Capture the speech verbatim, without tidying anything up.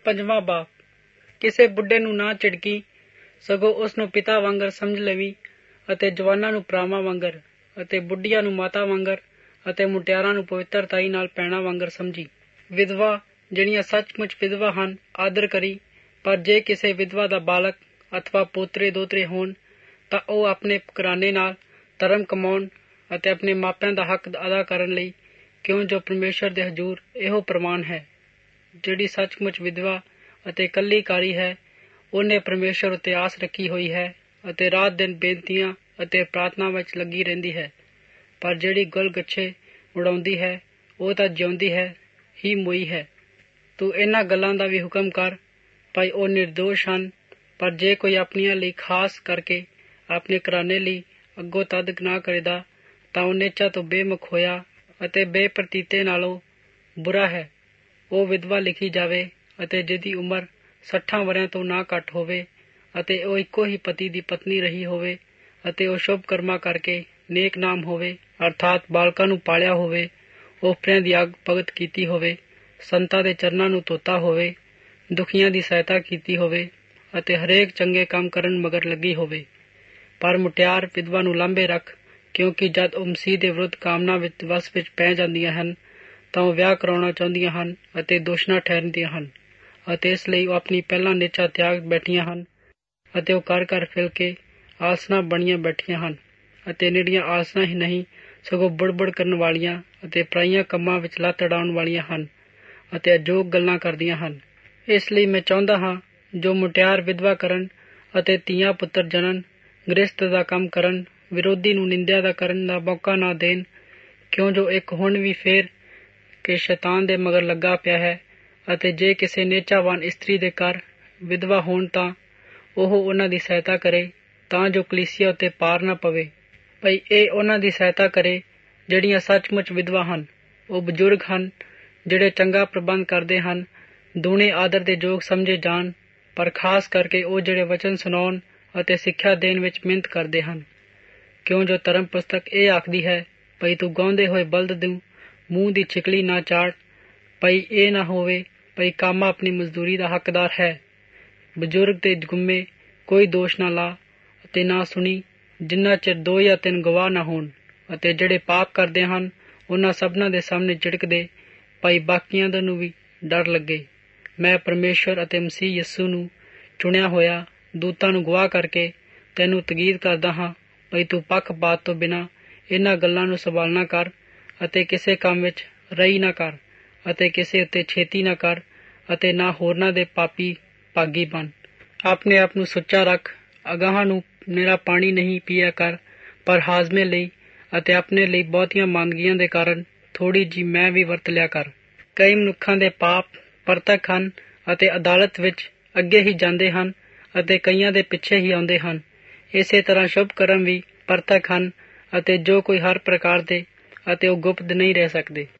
ਪੰਜਵਾਂ ਬਾਪ। ਕਿਸੇ ਬੁੱਢੇ ਨੂੰ ਨਾ ਝਿੜਕੀ, ਸਗੋਂ ਉਸ ਨੂੰ ਪਿਤਾ ਵਾਂਗਰ ਸਮਝ ਲਵੀ, ਅਤੇ ਜਵਾਨਾਂ ਨੂੰ ਭਰਾਵਾਂ ਵਾਂਗਰ, ਅਤੇ ਬੁੱਢੀਆਂ ਨੂੰ ਮਾਤਾ ਵਾਂਗਰ, ਅਤੇ ਮੁਟਿਆਰਾਂ ਨੂੰ ਪਵਿੱਤਰਤਾਈ ਨਾਲ ਭੈਣਾਂ ਵਾਂਗਰ ਸਮਝੀ। ਵਿਧਵਾ ਜਿਹੜੀਆਂ ਸੱਚਮੁੱਚ ਵਿਧਵਾ ਹਨ ਆਦਰ ਕਰੀ। ਪਰ ਜੇ ਕਿਸੇ ਵਿਧਵਾ ਦਾ ਬਾਲਕ ਅਥਵਾ ਪੋਤਰੇ ਦੋਤਰੇ ਹੋਣ ਤਾਂ ਉਹ ਆਪਣੇ ਘਰਾਣੇ ਨਾਲ ਧਰਮ ਕਮਾਉਣ ਅਤੇ ਆਪਣੇ ਮਾਪਿਆਂ ਦਾ ਹੱਕ ਅਦਾ ਕਰਨ ਲਈ, ਕਿਉਂ ਜੋ ਪਰਮੇਸ਼ਰ ਦੇ ਹਜ਼ੂਰ ਇਹੋ ਪ੍ਰਮਾਣ ਹੈ। ਜਿਹੜੀ ਸੱਚਮੁੱਚ ਵਿਧਵਾ ਅਤੇ ਇਕੱਲੀਕਾਰੀ ਹੈ, ਉਹਨੇ ਪਰਮੇਸ਼ਰ ਉੱਤੇ ਆਸ ਰੱਖੀ ਹੋਈ ਹੈ ਅਤੇ ਰਾਤ ਦਿਨ ਬੇਨਤੀਆਂ ਅਤੇ ਪ੍ਰਾਰਥਨਾ ਵਿੱਚ ਲੱਗੀ ਰਹਿੰਦੀ ਹੈ। ਪਰ ਜਿਹੜੀ ਗੁਲ ਗੱਛੇ ਉਡਾਉਂਦੀ ਹੈ, ਉਹ ਤਾਂ ਜਿਉਂਦੀ ਹੈ ਹੀ ਮੋਈ ਹੈ। ਤੂੰ ਇਹਨਾਂ ਗੱਲਾਂ ਦਾ ਵੀ ਹੁਕਮ ਕਰ, ਭਾਈ ਉਹ ਨਿਰਦੋਸ਼ ਹਨ। ਪਰ ਜੇ ਕੋਈ ਆਪਣੀਆਂ ਲਈ ਖਾਸ ਕਰਕੇ ਆਪਣੇ ਘਰਾਣੇ ਲਈ ਅੱਗੋਂ ਤਦ ਨਾ ਕਰੇਦਾ, ਤਾਂ ਉਹ ਨੇਚਾ ਤੋਂ ਬੇਮੁਖ ਹੋਇਆ ਅਤੇ ਬੇਪ੍ਰਤੀਤੇ ਨਾਲੋਂ ਬੁਰਾ ਹੈ। ਉਹ ਵਿਧਵਾ ਲਿਖੀ ਜਾਵੇ ਅਤੇ ਜਿਹਦੀ ਉਮਰ ਸੱਠਾਂ ਵਰ੍ਹਿਆਂ ਤੋਂ ਨਾ ਘੱਟ ਹੋਵੇ, ਅਤੇ ਉਹ ਇੱਕੋ ਹੀ ਪਤੀ ਦੀ ਪਤਨੀ ਰਹੀ ਹੋਵੇ, ਅਤੇ ਉਹ ਸ਼ੁਭ ਕਰਮਾਂ ਕਰਕੇ ਨੇਕ ਨਾਮ ਹੋਵੇ, ਅਰਥਾਤ ਬਾਲਕਾਂ ਨੂੰ ਪਾਲਿਆ ਹੋਵੇ, ਓਪਰਿਆਂ ਦੀ ਅੱਗ ਭਗਤ ਕੀਤੀ ਹੋਵੇ, ਸੰਤਾਂ ਦੇ ਚਰਨਾਂ ਨੂੰ ਧੋਤਾ ਹੋਵੇ, ਦੁਖੀਆਂ ਦੀ ਸਹਾਇਤਾ ਕੀਤੀ ਹੋਵੇ, ਅਤੇ ਹਰੇਕ ਚੰਗੇ ਕੰਮ ਕਰਨ ਮਗਰ ਲੱਗੀ ਹੋਵੇ। ਪਰ ਮੁਟਿਆਰ ਵਿਧਵਾ ਨੂੰ ਲਾਂਭੇ ਰੱਖ, ਕਿਉਂਕਿ ਜਦ ਉਹ ਮਸੀਹ ਦੇ ਵਿਰੁੱਧ ਕਾਮਨਾ ਵਿੱਚ ਵਸ ਵਿੱਚ ਪੈ ਜਾਂਦੀਆਂ ਹਨ, ਤਾਂ ਉਹ ਵਿਆਹ ਕਰਾਉਣਾ ਚਾਹੁੰਦੀਆਂ ਹਨ ਅਤੇ ਦੋਸ਼ਣਾ ਠਹਿਰਦੀਆਂ ਹਨ, ਅਤੇ ਇਸ ਲਈ ਉਹ ਆਪਣੀ ਪਹਿਲਾਂ ਨੇਚਾ ਤਿਆਗ ਬੈਠੀਆਂ ਹਨ, ਅਤੇ ਉਹ ਘਰ ਘਰ ਫਿਲ ਕੇ ਆਲਸਣਾ ਬਣੀਆਂ ਬੈਠੀਆਂ ਹਨ, ਅਤੇ ਨਿਰੀਆਂ ਆਲਸਣਾ ਹੀ ਨਹੀਂ, ਸਗੋਂ ਬੁੜਬੁੜ ਕਰਨ ਵਾਲੀਆਂ ਅਤੇ ਪਰਾਈਆਂ ਕੰਮਾਂ ਵਿੱਚ ਲੱਤ ਅਡਾਉਣ ਵਾਲੀਆਂ ਹਨ, ਅਤੇ ਅਜੋਗ ਗੱਲਾਂ ਕਰਦੀਆਂ ਹਨ। ਇਸ ਲਈ ਮੈਂ ਚਾਹੁੰਦਾ ਹਾਂ ਜੋ ਮੁਟਿਆਰ ਵਿਧਵਾ ਕਰਨ ਅਤੇ ਧੀਆਂ ਪੁੱਤਰ ਜਨਨ, ਗ੍ਰਸਤ ਦਾ ਕੰਮ ਕਰਨ, ਵਿਰੋਧੀ ਨੂੰ ਨਿੰਦਿਆ ਦਾ ਕਰਨ ਦਾ ਮੌਕਾ ਨਾ ਦੇਣ, ਕਿਉਂ ਜੋ ਇੱਕ ਹੁਣ ਵੀ ਫੇਰ ਕੇ ਸ਼ੈਤਾਨ ਦੇ ਮਗਰ ਲੱਗਾ ਪਿਆ ਹੈ। ਅਤੇ ਜੇ ਕਿਸੇ ਨੇਚਾਵਾਨ ਇਸਤਰੀ ਦੇ ਘਰ ਵਿਧਵਾ ਹੋਣ ਤਾਂ ਉਹ ਉਹਨਾਂ ਦੀ ਸਹਾਇਤਾ ਕਰੇ, ਤਾਂ ਜੋ ਕਲੀਸਿਆ ਉੱਤੇ ਪਾਰ ਨਾ ਪਵੇ। ਭਈ ਇਹ ਉਹਨਾਂ ਦੀ ਸਹਾਇਤਾ ਕਰੇ ਜਿਹੜੀਆਂ ਸੱਚਮੁੱਚ ਵਿਧਵਾ ਹਨ। ਉਹ ਬਜ਼ੁਰਗ ਹਨ ਜਿਹੜੇ ਚੰਗਾ ਪ੍ਰਬੰਧ ਕਰਦੇ ਹਨ, ਦੂਣੇ ਆਦਰ ਦੇ ਯੋਗ ਸਮਝੇ ਜਾਣ, ਪਰ ਖਾਸ ਕਰਕੇ ਉਹ ਜਿਹੜੇ ਵਚਨ ਸੁਣਾਉਣ ਅਤੇ ਸਿੱਖਿਆ ਦੇਣ ਵਿੱਚ ਮਿਹਨਤ ਕਰਦੇ ਹਨ। ਕਿਉਂ ਜੋ ਧਰਮ ਪੁਸਤਕ ਇਹ ਆਖਦੀ ਹੈ, ਭਈ ਤੂੰ ਗਾਉਂਦੇ ਹੋਏ ਬਲਦ ਨੂੰ ਮੂੰਹ ਦੀ ਛਿਕਲੀ ਨਾ ਚਾੜ। ਭਈ ਇਹ ਨਾ ਹੋਵੇ ਭਈ ਕਾਮਾ ਆਪਣੀ ਮਜ਼ਦੂਰੀ ਦਾ ਹੱਕਦਾਰ ਹੈ। ਬਜ਼ੁਰਗ ਤੇ ਗੁੰਮੇ ਕੋਈ ਦੋਸ਼ ਨਾ ਲਾ ਅਤੇ ਨਾ ਸੁਣੀ, ਜਿੰਨਾ ਚਿਰ ਦੋ ਜਾਂ ਤਿੰਨ ਗਵਾਹ ਨਾ ਹੋਣ। ਅਤੇ ਜਿਹੜੇ ਪਾਪ ਕਰਦੇ ਹਨ ਉਹਨਾਂ ਸਭਨਾਂ ਦੇ ਸਾਹਮਣੇ ਝਿੜਕਦੇ, ਭਾਈ ਬਾਕੀਆਂ ਦਾ ਨੂੰ ਵੀ ਡਰ ਲੱਗੇ। ਮੈਂ ਪਰਮੇਸ਼ਰ ਅਤੇ ਮਸੀਹ ਯਿਸੂ ਨੂੰ ਚੁਣਿਆ ਹੋਇਆ ਦੂਤਾਂ ਨੂੰ ਗਵਾਹ ਕਰਕੇ ਤੈਨੂੰ ਤਕੀਦ ਕਰਦਾ ਹਾਂ, ਭਈ ਤੂੰ ਪੱਖਪਾਤ ਤੋਂ ਬਿਨਾਂ ਇਹਨਾਂ ਗੱਲਾਂ ਨੂੰ ਸੰਭਾਲਣਾ ਕਰ, ਅਤੇ ਕਿਸੇ ਕੰਮ ਵਿੱਚ ਰਹੀ ਨਾ ਕਰ, ਅਤੇ ਕਿਸੇ ਉੱਤੇ ਛੇਤੀ ਨਾ ਕਰ, ਅਤੇ ਨਾ ਹੋਰਨਾਂ ਦੇ ਪਾਪੀ ਭਾਗੀ ਬਣ। ਆਪਣੇ ਆਪ ਨੂੰ ਸੁੱਚਾ ਰੱਖ, ਅਗਾਹਾਂ ਨੂੰ ਨਿਰਾ ਪਾਣੀ ਨਹੀਂ ਪੀਆ ਕਰ, ਪਰ ਹਾਜ਼ਮੇ ਲਈ ਅਤੇ ਆਪਣੇ ਲਈ ਬਹੁਤੀਆਂ ਮੰਦਗੀਆਂ ਦੇ ਕਾਰਨ ਥੋੜ੍ਹੀ ਜਿਹੀ ਮੈਂ ਵੀ ਵਰਤ ਲਿਆ ਕਰ। ਕਈ ਮਨੁੱਖਾਂ ਦੇ ਪਾਪ ਪਰਤਕ ਹਨ ਅਤੇ ਅਦਾਲਤ ਵਿੱਚ ਅੱਗੇ ਹੀ ਜਾਂਦੇ ਹਨ, ਅਤੇ ਕਈਆਂ ਦੇ ਪਿੱਛੇ ਹੀ ਆਉਂਦੇ ਹਨ। ਇਸੇ ਤਰ੍ਹਾਂ ਸ਼ੁਭ ਕਰਮ ਵੀ ਪਰਤਕ ਹਨ, ਅਤੇ ਜੋ ਕੋਈ ਹਰ ਪ੍ਰਕਾਰ ਦੇ, ਅਤੇ ਉਹ ਗੁਪਤ ਨਹੀਂ ਰਹਿ ਸਕਦੇ।